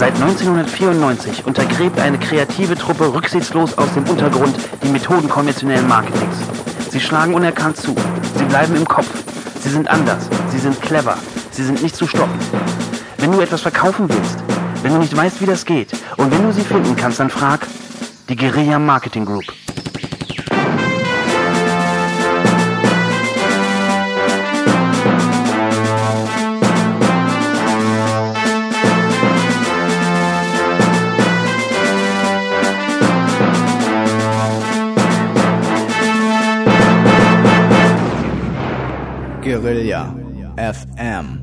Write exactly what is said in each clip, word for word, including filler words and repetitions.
Seit neunzehnhundertvierundneunzig untergräbt eine kreative Truppe rücksichtslos aus dem Untergrund die Methoden konventionellen Marketings. Sie schlagen unerkannt zu. Sie bleiben im Kopf. Sie sind anders. Sie sind clever. Sie sind nicht zu stoppen. Wenn du etwas verkaufen willst, wenn du nicht weißt, wie das geht und wenn du sie finden kannst, dann frag die Guerilla Marketing Group. Guerilla F M.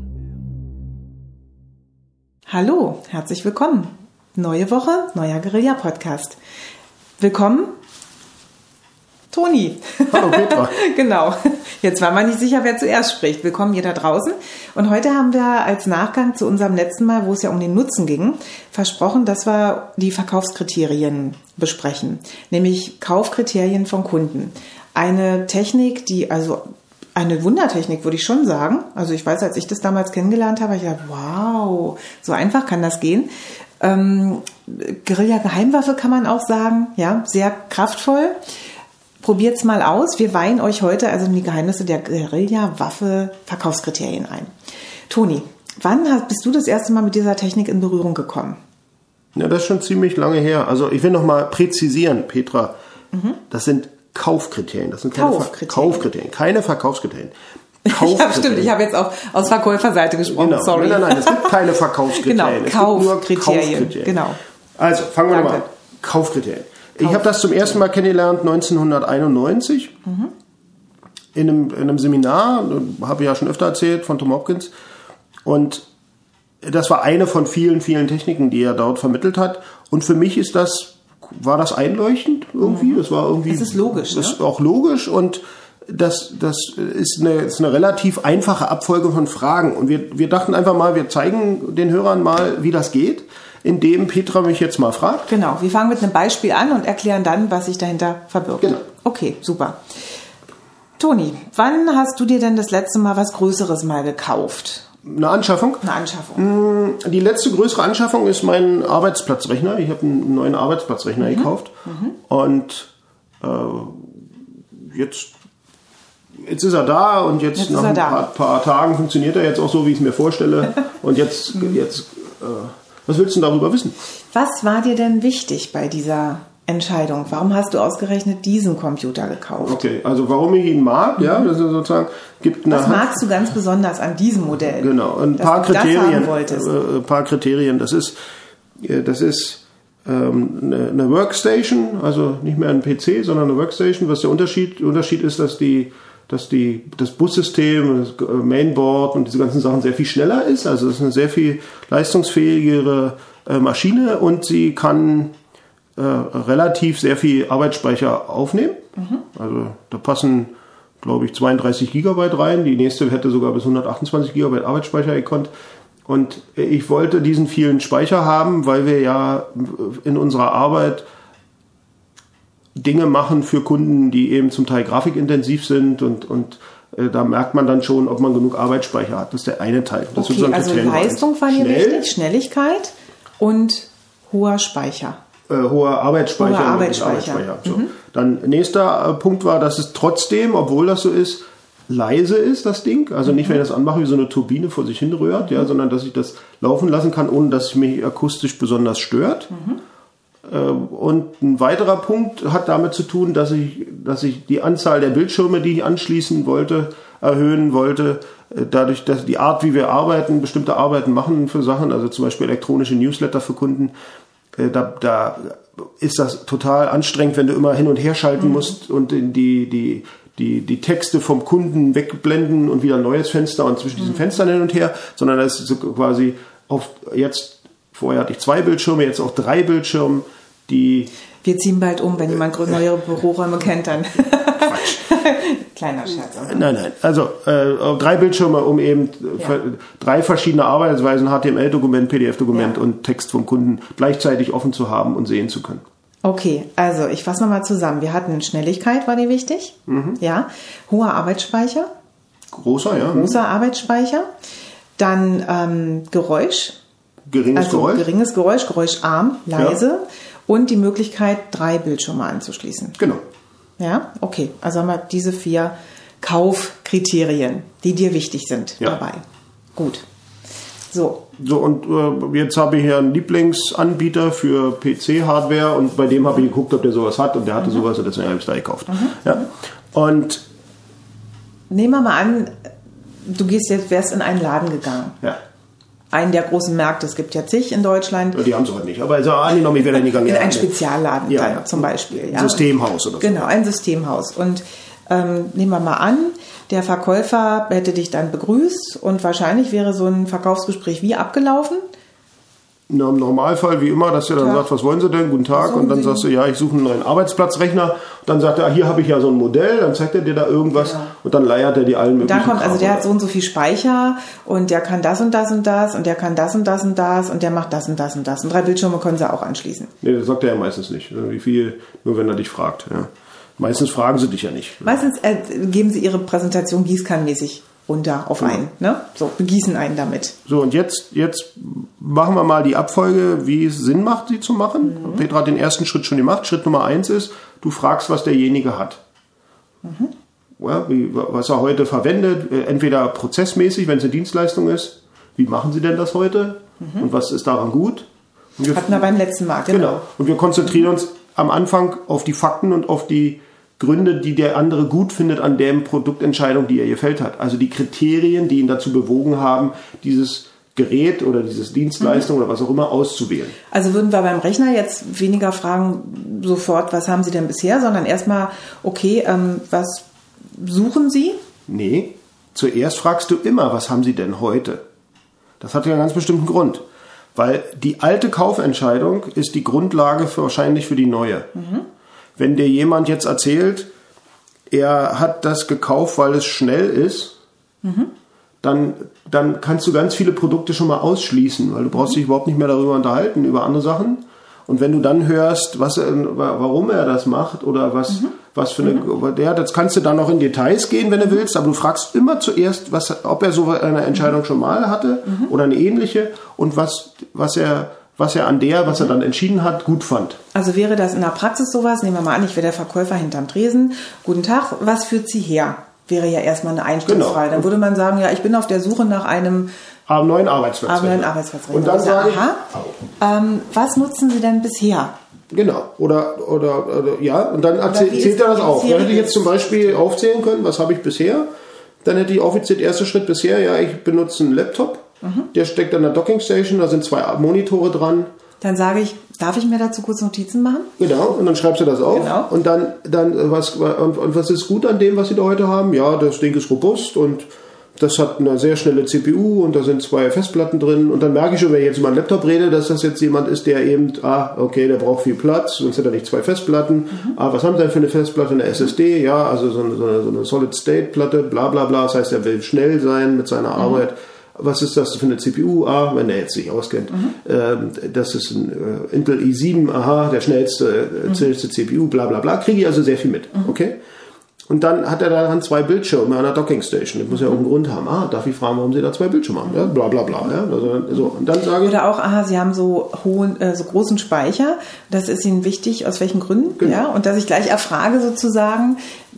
Hallo, herzlich willkommen. Neue Woche, neuer Guerilla-Podcast. Willkommen, Toni. Hallo Petra. Genau, jetzt war man nicht sicher, wer zuerst spricht. Willkommen ihr da draußen. Und heute haben wir als Nachgang zu unserem letzten Mal, wo es ja um den Nutzen ging, versprochen, dass wir die Verkaufskriterien besprechen. Nämlich Kaufkriterien von Kunden. Eine Technik, die also... Eine Wundertechnik, würde ich schon sagen. Also ich weiß, als ich das damals kennengelernt habe, ich dachte, wow, so einfach kann das gehen. Ähm, Guerilla-Geheimwaffe kann man auch sagen, ja, sehr kraftvoll. Probiert's mal aus. Wir weihen euch heute also in die Geheimnisse der Guerilla-Waffe Verkaufskriterien ein. Toni, wann hast, bist du das erste Mal mit dieser Technik in Berührung gekommen? Ja, das ist schon ziemlich lange her. Also ich will noch mal präzisieren, Petra. Mhm. Das sind Kaufkriterien. Das sind keine Kaufkriterien. Ver- Kaufkriterien, keine Verkaufskriterien. Kaufkriterien. Ja, stimmt. Ich habe jetzt auch aus Verkäuferseite gesprochen. Genau. Sorry. Nein, nein, nein. Es gibt keine Verkaufskriterien. Genau, es Kaufkriterien. gibt nur Kaufkriterien. Genau. Also fangen wir nochmal an. Kaufkriterien. Ich habe das zum ersten Mal kennengelernt neunzehnhunderteinundneunzig mhm. in, einem, in einem Seminar, habe ich ja schon öfter erzählt, von Tom Hopkins. Und das war eine von vielen, vielen Techniken, die er dort vermittelt hat. Und für mich ist das war das einleuchtend irgendwie. Das war irgendwie. Das ist logisch. Das ist ne? auch logisch und das, das ist, eine, ist eine relativ einfache Abfolge von Fragen. Und wir, wir dachten einfach mal, wir zeigen den Hörern mal, wie das geht, indem Petra mich jetzt mal fragt. Genau, wir fangen mit einem Beispiel an und erklären dann, was sich dahinter verbirgt. Genau. Okay, super. Toni, wann hast du dir denn das letzte Mal was Größeres mal gekauft? Eine Anschaffung? Eine Anschaffung. Die letzte größere Anschaffung ist mein Arbeitsplatzrechner. Ich habe einen neuen Arbeitsplatzrechner mhm. gekauft. Mhm. Und äh, jetzt, jetzt ist er da und jetzt, jetzt nach ein paar, paar Tagen funktioniert er jetzt auch so, wie ich es mir vorstelle. Und jetzt, jetzt äh, was willst du denn darüber wissen? Was war dir denn wichtig bei dieser Entscheidung? Warum hast du ausgerechnet diesen Computer gekauft? Okay, also warum ich ihn mag, mhm. ja, das ist sozusagen gibt eine Was magst du ganz besonders an diesem Modell? Genau, ein paar Kriterien, äh, ein paar Kriterien. Das ist, das ist ähm, eine, eine Workstation, also nicht mehr ein P C, sondern eine Workstation. Was der Unterschied, der Unterschied ist, dass die, dass die, das Bussystem, das Mainboard und diese ganzen Sachen sehr viel schneller ist. Also es ist eine sehr viel leistungsfähigere äh, Maschine und sie kann Äh, relativ sehr viel Arbeitsspeicher aufnehmen. Mhm. Also da passen, glaube ich, zweiunddreißig Gigabyte rein. Die nächste hätte sogar bis hundertachtundzwanzig Gigabyte Arbeitsspeicher gekonnt. Und ich wollte diesen vielen Speicher haben, weil wir ja in unserer Arbeit Dinge machen für Kunden, die eben zum Teil grafikintensiv sind und, und äh, da merkt man dann schon, ob man genug Arbeitsspeicher hat. Das ist der eine Teil. Das okay, ist also Leistung war dir wichtig, Schnelligkeit und hoher Speicher. Äh, hoher Arbeitsspeicher. Hoher Arbeitsspeicher. Arbeitsspeicher. So. Mhm. Dann nächster äh, Punkt war, dass es trotzdem, obwohl das so ist, leise ist, das Ding. Also nicht, wenn ich das anmache, wie so eine Turbine vor sich hin rührt, mhm. ja, sondern dass ich das laufen lassen kann, ohne dass es mich akustisch besonders stört. Mhm. Äh, und ein weiterer Punkt hat damit zu tun, dass ich, dass ich die Anzahl der Bildschirme, die ich anschließen wollte, erhöhen wollte. Äh, dadurch, dass die Art, wie wir arbeiten, bestimmte Arbeiten machen für Sachen, also zum Beispiel elektronische Newsletter für Kunden, Da, da ist das total anstrengend, wenn du immer hin und her schalten mhm. musst und die, die, die, die Texte vom Kunden wegblenden und wieder ein neues Fenster und zwischen diesen mhm. Fenstern hin und her, sondern das ist so quasi auf jetzt, vorher hatte ich zwei Bildschirme, jetzt auch drei Bildschirme, die... Wir ziehen bald um, wenn jemand neuere Büroräume kennt, dann... Quatsch. Kleiner Scherz. Aber. Nein, nein. Also äh, drei Bildschirme, um eben ja. drei verschiedene Arbeitsweisen, H T M L-Dokument, P D F-Dokument ja. und Text vom Kunden gleichzeitig offen zu haben und sehen zu können. Okay, also ich fasse nochmal zusammen. Wir hatten Schnelligkeit, war dir wichtig. Mhm. Ja. Hoher Arbeitsspeicher. Großer, ja. Großer Arbeitsspeicher. Dann ähm, Geräusch. geringes also Geräusch. geringes Geräusch, geräuscharm, leise ja. und die Möglichkeit, drei Bildschirme anzuschließen. Genau. Ja, okay. Also haben wir diese vier Kaufkriterien, die dir wichtig sind, ja. dabei. Gut. So. So, und äh, jetzt habe ich hier einen Lieblingsanbieter für P C-Hardware und bei dem habe ich geguckt, ob der sowas hat und der hatte mhm. sowas und deswegen habe ich es da gekauft. Mhm. Ja. Und nehmen wir mal an, du gehst jetzt, wärst in einen Laden gegangen. Ja. Einen der großen Märkte, es gibt ja zig in Deutschland. Die haben es heute nicht, aber also angenommen, ich wäre da nicht gegangen. In ein Spezialladen ja. dann zum Beispiel. Ein ja. Systemhaus oder so. Genau, ein Systemhaus. Und ähm, nehmen wir mal an, der Verkäufer hätte dich dann begrüßt und wahrscheinlich wäre so ein Verkaufsgespräch wie abgelaufen? Na, im Normalfall wie immer, dass er dann ja. sagt, was wollen Sie denn? Guten Tag. Und dann Sie? sagst du, ja, ich suche einen neuen Arbeitsplatzrechner. Und dann sagt er, hier habe ich ja so ein Modell. Dann zeigt er dir da irgendwas genau. und dann leiert er dir allen möglichen. Da kommt, also der hat so und so viel Speicher und der kann das und das und das und der kann das und das und das und der macht das und das und das. Und drei Bildschirme können Sie auch anschließen. Nee, das sagt er ja meistens nicht. Wie viel, nur wenn er dich fragt. Ja. Meistens fragen sie dich ja nicht. Meistens äh, geben sie ihre Präsentation gießkannenmäßig runter auf einen. Ne? So, begießen einen damit. So, und jetzt, jetzt machen wir mal die Abfolge, wie es Sinn macht, sie zu machen. Mhm. Petra hat den ersten Schritt schon gemacht. Schritt Nummer eins ist, du fragst, was derjenige hat. Mhm. Ja, wie, was er heute verwendet, entweder prozessmäßig, wenn es eine Dienstleistung ist. Wie machen Sie denn das heute? Mhm. Und was ist daran gut? Und wir, hatten wir beim letzten Mal, genau. genau. Und wir konzentrieren uns am Anfang auf die Fakten und auf die Gründe, die der andere gut findet an der Produktentscheidung, die er gefällt hat. Also die Kriterien, die ihn dazu bewogen haben, dieses Gerät oder diese Dienstleistung mhm. oder was auch immer auszuwählen. Also würden wir beim Rechner jetzt weniger fragen sofort, was haben Sie denn bisher, sondern erstmal, okay, ähm, was suchen Sie? Nee, zuerst fragst du immer, was haben Sie denn heute? Das hat ja einen ganz bestimmten Grund. Weil die alte Kaufentscheidung ist die Grundlage für, wahrscheinlich für die neue. Mhm. Wenn dir jemand jetzt erzählt, er hat das gekauft, weil es schnell ist, mhm. dann, dann kannst du ganz viele Produkte schon mal ausschließen, weil du brauchst mhm. dich überhaupt nicht mehr darüber unterhalten, über andere Sachen. Und wenn du dann hörst, was er, warum er das macht oder was, mhm. was für eine, mhm. der, das kannst du dann noch in Details gehen, wenn du willst, aber du fragst immer zuerst, was, ob er so eine Entscheidung mhm. schon mal hatte mhm. oder eine ähnliche und was, was er, was er an der, was er dann entschieden hat, gut fand. Also wäre das in der Praxis sowas, nehmen wir mal an, ich wäre der Verkäufer hinterm Tresen. Guten Tag, was führt Sie her? Wäre ja erstmal eine Einstiegsfrage. Genau. Dann würde man sagen, ja, ich bin auf der Suche nach einem Am neuen Arbeitsplatz. Am neuen Arbeitsplatz. Und dann sage ich, aha, ähm, was nutzen Sie denn bisher? Genau. Oder, oder, oder ja, und dann erzählt er das auf. Dann hätte ich jetzt zum Beispiel aufzählen können, was habe ich bisher? Dann hätte ich offiziell der erste Schritt bisher, ja, ich benutze einen Laptop. Mhm. Der steckt an der Dockingstation, da sind zwei Monitore dran. Dann sage ich, darf ich mir dazu kurz Notizen machen? Genau, und dann schreibst du das auf. Genau. Und dann, dann was, und, und was ist gut an dem, was sie da heute haben? Ja, das Ding ist robust und das hat eine sehr schnelle C P U und da sind zwei Festplatten drin. Und dann merke ich schon, wenn ich jetzt über einen Laptop rede, dass das jetzt jemand ist, der eben, ah, okay, der braucht viel Platz, sonst hat er nicht zwei Festplatten. Mhm. Ah, was haben sie denn für eine Festplatte? Eine S S D, ja, also so eine, so eine, so eine Solid-State-Platte, bla bla bla. Das heißt, er will schnell sein mit seiner mhm. Arbeit. Was ist das für eine C P U? Ah, wenn der jetzt sich auskennt. Mhm. Ähm, das ist ein äh, Intel i sieben, aha, der schnellste, äh, schnellste mhm. C P U, bla bla bla. Kriege ich also sehr viel mit, mhm. okay? Und dann hat er daran zwei Bildschirme an der Dockingstation. Das muss ja auch einen Grund haben. Ah, darf ich fragen, warum Sie da zwei Bildschirme haben? Ja, bla bla bla. Ja, also, so. Und dann sage ich, oder auch, aha, Sie haben so hohen, äh, so großen Speicher. Das ist Ihnen wichtig, aus welchen Gründen? Genau. Ja, und dass ich gleich erfrage sozusagen,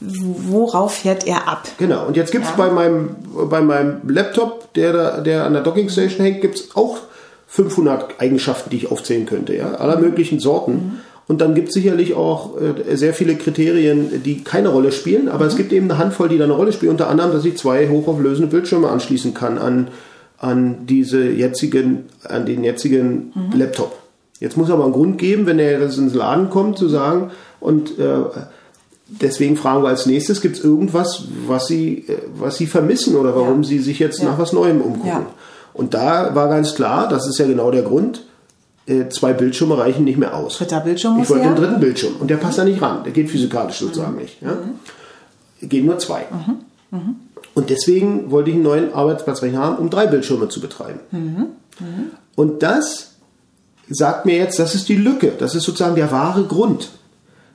worauf fährt er ab? Genau. Und jetzt gibt es ja. bei meinem bei meinem Laptop, der da, der an der Dockingstation hängt, gibt es auch fünfhundert Eigenschaften, die ich aufzählen könnte. Ja, aller möglichen Sorten. Mhm. Und dann gibt es sicherlich auch äh, sehr viele Kriterien, die keine Rolle spielen, aber mhm. es gibt eben eine Handvoll, die da eine Rolle spielen. Unter anderem, dass ich zwei hochauflösende Bildschirme anschließen kann an, an diese jetzigen, an den jetzigen mhm. Laptop. Jetzt muss aber einen Grund geben, wenn er ins Laden kommt, zu sagen, und äh, deswegen fragen wir als nächstes, gibt es irgendwas, was Sie, was Sie vermissen oder warum ja. Sie sich jetzt ja. nach was Neuem umgucken? Ja. Und da war ganz klar, das ist ja genau der Grund, zwei Bildschirme reichen nicht mehr aus. Dritter Bildschirm muss Ich wollte her? den dritten Bildschirm und der passt da nicht ran. Der geht physikalisch sozusagen mhm. nicht. Ja? Mhm. Gehen nur zwei. Mhm. Mhm. Und deswegen wollte ich einen neuen Arbeitsplatzrechner haben, um drei Bildschirme zu betreiben. Mhm. Mhm. Und das sagt mir jetzt, das ist die Lücke. Das ist sozusagen der wahre Grund.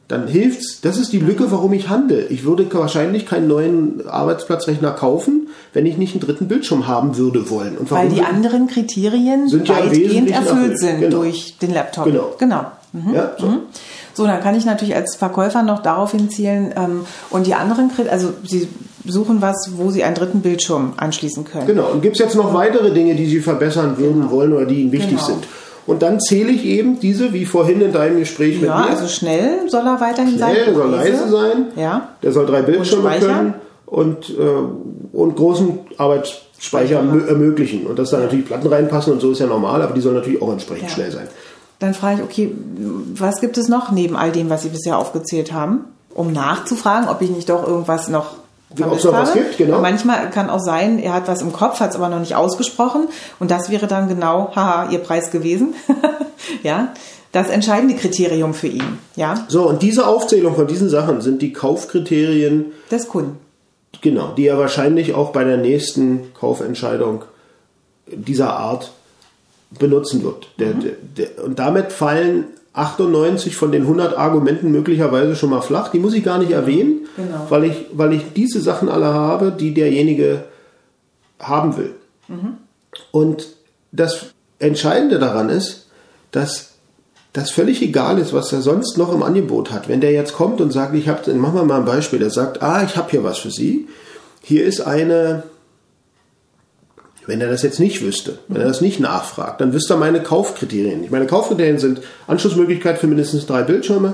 dann hilft's. Das ist die Lücke, warum ich handle. Ich würde wahrscheinlich keinen neuen Arbeitsplatzrechner kaufen, wenn ich nicht einen dritten Bildschirm haben würde wollen. Und weil die anderen Kriterien sind weitgehend ja erfüllt, erfüllt sind genau. durch den Laptop. Genau. genau. Mhm. Ja, so. Mhm. So, dann kann ich natürlich als Verkäufer noch darauf hinzielen, ähm, und die anderen, also Sie suchen was, wo Sie einen dritten Bildschirm anschließen können. Genau, und gibt es jetzt noch weitere Dinge, die Sie verbessern würden genau. wollen oder die Ihnen wichtig genau. sind? Und dann zähle ich eben diese, wie vorhin in deinem Gespräch ja, mit mir. Ja, also schnell soll er weiterhin schnell, sein. Schnell, soll leise sein. Ja. Der soll drei Bildschirme und können und, äh, und großen Arbeitsspeicher erm- ermöglichen. Und dass da natürlich Platten reinpassen und so ist ja normal, aber die sollen natürlich auch entsprechend ja. schnell sein. Dann frage ich, okay, was gibt es noch neben all dem, was Sie bisher aufgezählt haben, um nachzufragen, ob ich nicht doch irgendwas noch vermisst habe. Was gibt, genau. Manchmal kann auch sein, er hat was im Kopf, hat es aber noch nicht ausgesprochen und das wäre dann genau, haha, Ihr Preis gewesen. ja, das entscheidende Kriterium für ihn. Ja. So, und diese Aufzählung von diesen Sachen sind die Kaufkriterien des Kunden. Genau, die er wahrscheinlich auch bei der nächsten Kaufentscheidung dieser Art benutzen wird. Der, mhm. der, der, und damit fallen achtundneunzig von den hundert Argumenten möglicherweise schon mal flach. Die muss ich gar nicht erwähnen, genau. weil, ich, weil ich diese Sachen alle habe, die derjenige haben will. Mhm. Und das Entscheidende daran ist, dass das völlig egal ist, was er sonst noch im Angebot hat. Wenn der jetzt kommt und sagt, ich habe, machen wir mal ein Beispiel, der sagt, ah, ich habe hier was für Sie. Hier ist eine... Wenn er das jetzt nicht wüsste, wenn er das nicht nachfragt, dann wüsste er meine Kaufkriterien. Meine Kaufkriterien sind Anschlussmöglichkeit für mindestens drei Bildschirme,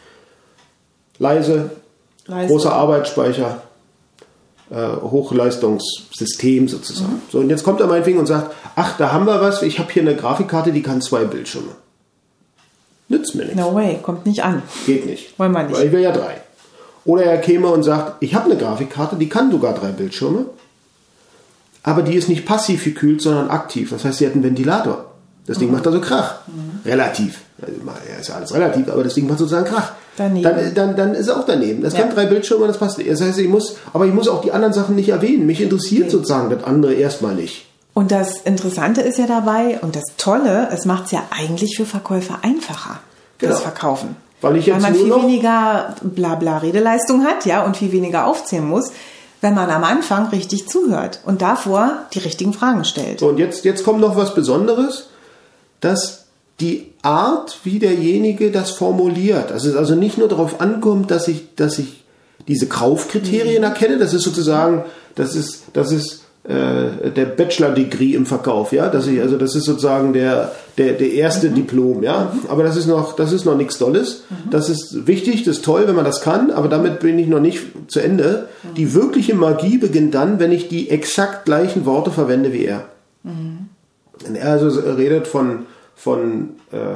leise, leise. großer Arbeitsspeicher, äh, Hochleistungssystem sozusagen. Mhm. So, und jetzt kommt er meinetwegen und sagt, ach, da haben wir was, ich habe hier eine Grafikkarte, die kann zwei Bildschirme. Nützt mir nichts. No way, kommt nicht an. Geht nicht. Wollen wir nicht. Weil ich will ja drei. Oder er käme und sagt, ich habe eine Grafikkarte, die kann sogar drei Bildschirme. Aber die ist nicht passiv gekühlt, sondern aktiv. Das heißt, sie hat einen Ventilator. Das Ding mhm. macht also Krach. Mhm. Relativ. Also, ja, ist ja alles relativ, aber das Ding macht sozusagen Krach. Daneben. Dann, dann, dann ist es auch daneben. Das ja. kann drei Bildschirme, das passt. Das heißt, ich muss, aber ich muss auch die anderen Sachen nicht erwähnen. Mich interessiert okay. sozusagen das andere erstmal nicht. Und das Interessante ist ja dabei, und das Tolle, es macht es ja eigentlich für Verkäufer einfacher, genau. das Verkaufen. Weil, ich jetzt Weil man nur viel noch weniger Blabla-Redeleistung hat, ja, und viel weniger aufzählen muss, wenn man am Anfang richtig zuhört und davor die richtigen Fragen stellt. So, und jetzt, jetzt kommt noch was Besonderes, dass die Art, wie derjenige das formuliert, dass es also nicht nur darauf ankommt, dass ich, dass ich diese Kaufkriterien mhm. erkenne, das ist sozusagen, das ist, das ist äh, der Bachelor-Degree im Verkauf, ja, dass ich, also das ist sozusagen der, der, der erste mhm. Diplom, ja, mhm. aber das ist noch, das ist noch nichts Tolles, mhm. das ist wichtig, das ist toll, wenn man das kann, aber damit bin ich noch nicht zu Ende. Mhm. Die wirkliche Magie beginnt dann, wenn ich die exakt gleichen Worte verwende wie er. Mhm. Wenn er also redet von, von äh,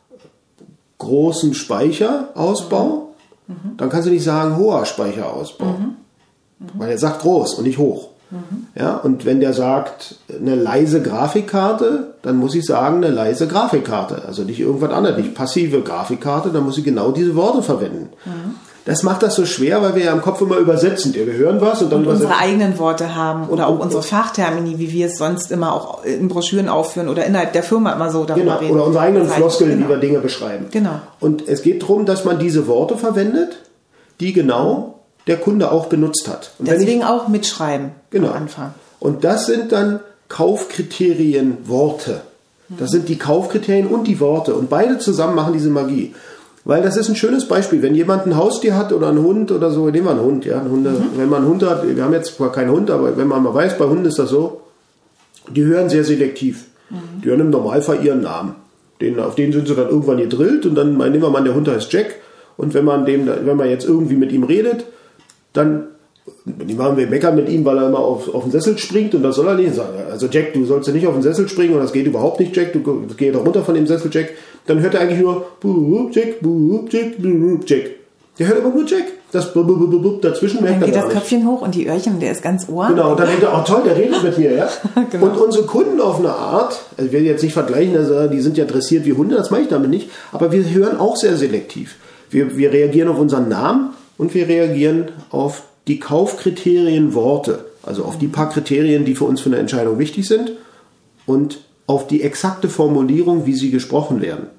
großem Speicherausbau, mhm. dann kannst du nicht sagen hoher Speicherausbau, mhm. Mhm. weil er sagt groß und nicht hoch. Mhm. Ja, und wenn der sagt, eine leise Grafikkarte, dann muss ich sagen, eine leise Grafikkarte. Also nicht irgendwas anderes, nicht passive Grafikkarte, dann muss ich genau diese Worte verwenden. Mhm. Das macht das so schwer, weil wir ja im Kopf immer übersetzen. Wir hören was und dann und übersetzen. Unsere eigenen Worte haben oder auch unsere Fachtermini, wie wir es sonst immer auch in Broschüren aufführen oder innerhalb der Firma immer so darüber genau. reden. Oder unsere eigenen Floskeln, genau. wie wir Dinge beschreiben. Genau. Und es geht darum, dass man diese Worte verwendet, die genau der Kunde auch benutzt hat. Und deswegen ich, auch mitschreiben genau. am Anfang. Und das sind dann Kaufkriterien, Worte. Das sind die Kaufkriterien und die Worte. Und beide zusammen machen diese Magie. Weil das ist ein schönes Beispiel. Wenn jemand ein Haustier hat oder einen Hund oder so, nehmen wir einen Hund. Ja, Hunde, mhm. Wenn man einen Hund hat, wir haben jetzt zwar keinen Hund, aber wenn man mal weiß, bei Hunden ist das so, die hören sehr selektiv. Mhm. Die hören im Normalfall ihren Namen. Den, auf den sind sie dann irgendwann gedrillt und dann, nehmen wir mal, der Hund heißt Jack. Und wenn man, dem, wenn man jetzt irgendwie mit ihm redet, dann die machen wir meckern mit ihm, weil er immer auf, auf den Sessel springt und das soll er nicht sagen. Also Jack, du sollst ja nicht auf den Sessel springen und das geht überhaupt nicht, Jack, du geh doch runter von dem Sessel, Jack. Dann hört er eigentlich nur Buh, Jack, Buh, Jack, Buh, Jack. Der hört immer nur Jack. Das Buh, Buh, Buh, Buh, dazwischen merkt er gar nicht. Dann geht das Köpfchen hoch und die Öhrchen, der ist ganz ohr. Genau, und dann denkt er, oh toll, der redet mit mir, ja. Genau. Und unsere Kunden auf eine Art, also ich will jetzt nicht vergleichen, also die sind ja dressiert wie Hunde, das mache ich damit nicht, aber wir hören auch sehr selektiv. Wir, wir reagieren auf unseren Namen und wir reagieren auf die Kaufkriterien Worte, also auf die paar Kriterien, die für uns für eine Entscheidung wichtig sind und auf die exakte Formulierung, wie sie gesprochen werden.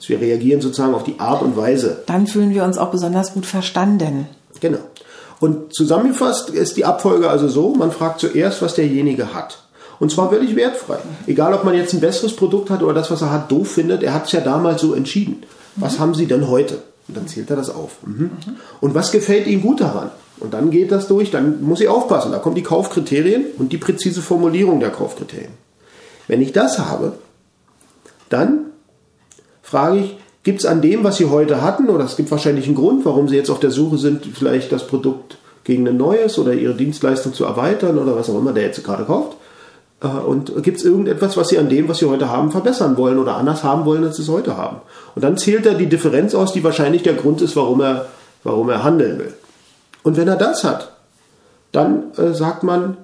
dass wir reagieren sozusagen auf die Art und Weise. Dann fühlen wir uns auch besonders gut verstanden. Genau. Und zusammengefasst ist die Abfolge also so, man fragt zuerst, was derjenige hat. Und zwar völlig wertfrei. Egal, ob man jetzt ein besseres Produkt hat oder das, was er hat, doof findet, er hat es ja damals so entschieden. Was mhm. haben Sie denn heute? Und dann zählt er das auf. Mhm. Mhm. Und was gefällt Ihnen gut daran? Und dann geht das durch, dann muss ich aufpassen. Da kommen die Kaufkriterien und die präzise Formulierung der Kaufkriterien. Wenn ich das habe, dann frage ich, gibt es an dem, was Sie heute hatten, oder es gibt wahrscheinlich einen Grund, warum Sie jetzt auf der Suche sind, vielleicht das Produkt gegen ein neues oder Ihre Dienstleistung zu erweitern oder was auch immer der jetzt gerade kauft. Und gibt es irgendetwas, was Sie an dem, was Sie heute haben, verbessern wollen oder anders haben wollen, als Sie es heute haben? Und dann zählt er die Differenz aus, die wahrscheinlich der Grund ist, warum er, warum er handeln will. Und wenn er das hat, dann äh, sagt man,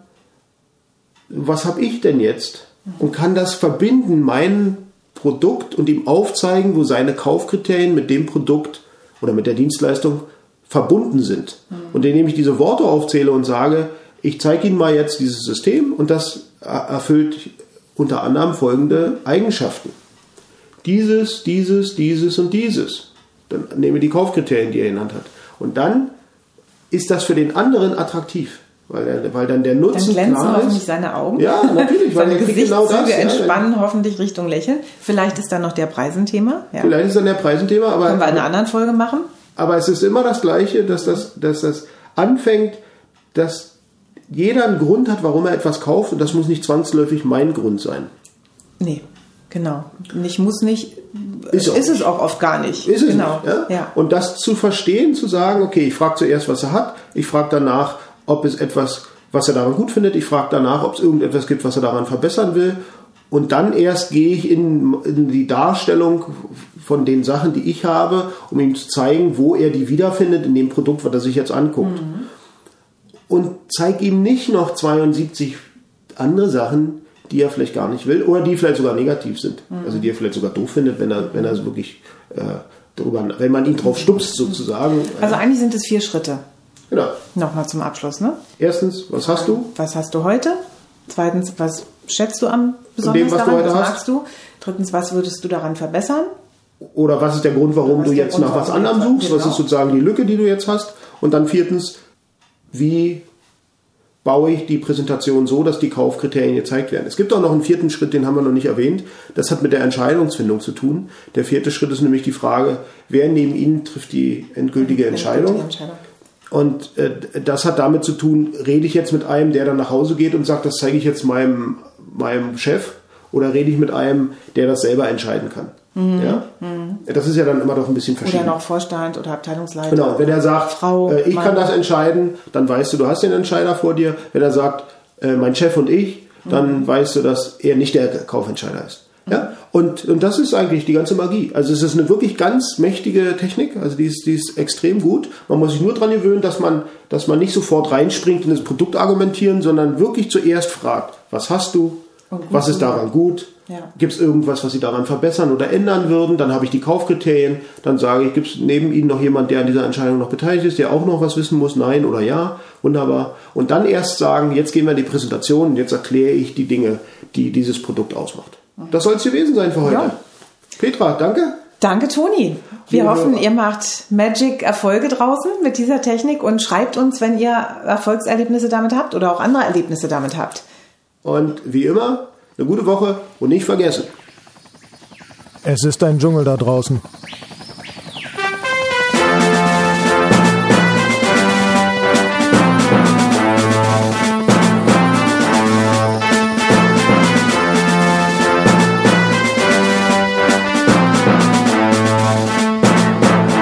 was habe ich denn jetzt? Und kann das verbinden, mein Produkt, und ihm aufzeigen, wo seine Kaufkriterien mit dem Produkt oder mit der Dienstleistung verbunden sind. Mhm. Und indem ich diese Worte aufzähle und sage, ich zeige Ihnen mal jetzt dieses System und das erfüllt unter anderem folgende Eigenschaften. Dieses, dieses, dieses und dieses. Dann nehme ich die Kaufkriterien, die er in der Hand hat. Und dann ist das für den anderen attraktiv. Weil, er, weil dann der Nutzen dann glänzen klar hoffentlich ist. Seine Augen. Ja, natürlich. Weil seine er kriegt genau das. entspannen ja, hoffentlich Richtung Lächeln. Vielleicht ist dann noch der Preis ein Thema. Ja. Vielleicht ist dann der Preis ein Thema. Aber, können wir in einer anderen Folge machen. Aber es ist immer das Gleiche, dass das, dass das anfängt, dass jeder einen Grund hat, warum er etwas kauft, und das muss nicht zwangsläufig mein Grund sein. Nee, genau. Ich muss nicht, ist, ist es auch oft gar nicht. Ist es genau. nicht, ja? Ja. Und das zu verstehen, zu sagen, okay, ich frage zuerst, was er hat, ich frage danach, ob es etwas, was er daran gut findet, ich frage danach, ob es irgendetwas gibt, was er daran verbessern will, und dann erst gehe ich in, in die Darstellung von den Sachen, die ich habe, um ihm zu zeigen, wo er die wiederfindet in dem Produkt, was er sich jetzt anguckt. Mhm. Und zeige ihm nicht noch zweiundsiebzig andere Sachen, die er vielleicht gar nicht will oder die vielleicht sogar negativ sind. Mhm. Also die er vielleicht sogar doof findet, wenn er, wenn er so wirklich äh, darüber, wenn man ihn drauf stupst sozusagen. Also eigentlich sind es vier Schritte. Genau. Nochmal zum Abschluss, ne? Erstens, was hast du? Was hast du heute? Zweitens, was schätzt du am besonders dem, was daran? Du heute was hast? magst du? Drittens, was würdest du daran verbessern? Oder was ist der Grund, warum du jetzt Grund, nach was anderem suchst? Genau. Was ist sozusagen die Lücke, die du jetzt hast? Und dann viertens, wie baue ich die Präsentation so, dass die Kaufkriterien gezeigt werden. Es gibt auch noch einen vierten Schritt, den haben wir noch nicht erwähnt. Das hat mit der Entscheidungsfindung zu tun. Der vierte Schritt ist nämlich die Frage, wer neben Ihnen trifft die endgültige Entscheidung. Die Entscheidung. Und äh, das hat damit zu tun, rede ich jetzt mit einem, der dann nach Hause geht und sagt, das zeige ich jetzt meinem, meinem Chef, oder rede ich mit einem, der das selber entscheiden kann. Mhm. Ja? Mhm. Das ist ja dann immer doch ein bisschen verschieden. Oder noch Vorstand oder Abteilungsleiter. Genau, wenn er sagt, Frau, äh, ich Mann. kann das entscheiden, dann weißt du, du hast den Entscheider vor dir. Wenn er sagt, äh, mein Chef und ich, dann mhm. weißt du, dass er nicht der Kaufentscheider ist. Mhm. Ja? Und, und das ist eigentlich die ganze Magie. Also es ist eine wirklich ganz mächtige Technik, also die ist, die ist extrem gut. Man muss sich nur daran gewöhnen, dass man, dass man nicht sofort reinspringt in das Produkt argumentieren, sondern wirklich zuerst fragt, was hast du? Was ist daran gut? Ja. Gibt es irgendwas, was Sie daran verbessern oder ändern würden? Dann habe ich die Kaufkriterien. Dann sage ich, gibt es neben Ihnen noch jemand, der an dieser Entscheidung noch beteiligt ist, der auch noch was wissen muss? Nein oder ja? Wunderbar. Und dann erst sagen, jetzt gehen wir in die Präsentation und jetzt erkläre ich die Dinge, die dieses Produkt ausmacht. Das soll es gewesen sein für heute. Ja. Petra, danke. Danke, Toni. Wir Liebe hoffen, Hörer. ihr macht Magic-Erfolge draußen mit dieser Technik und schreibt uns, wenn ihr Erfolgserlebnisse damit habt oder auch andere Erlebnisse damit habt. Und wie immer, eine gute Woche und nicht vergessen. Es ist ein Dschungel da draußen.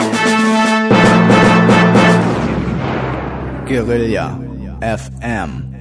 Guerilla F M